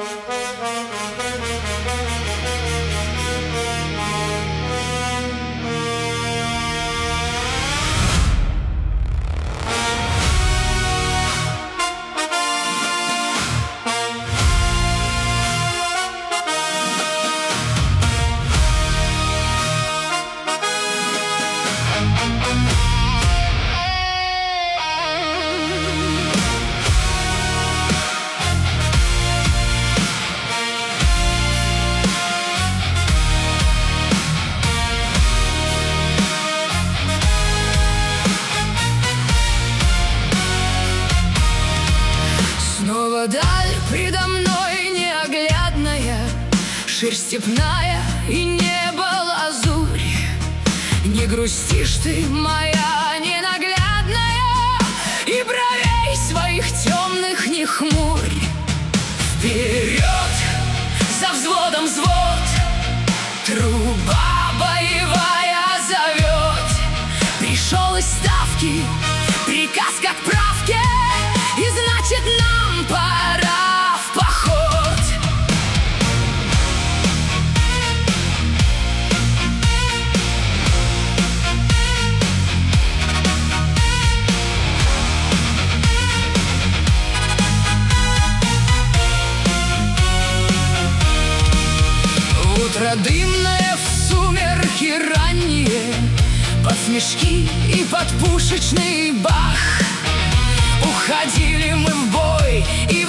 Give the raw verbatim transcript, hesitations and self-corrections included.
Снова даль предо мной неоглядная, ширь степная и небо лазурь. Не грустишь ты, моя ненаглядная, и бровей своих темных не хмурь. Вперед, за взводом взвод, труба боевая зовет. Пришел из ставки приказ к отправке, и значит нам пора в поход. Утро дымное в сумерки ранние, под смешки и под пушечный бах. Уходили мы в бой, и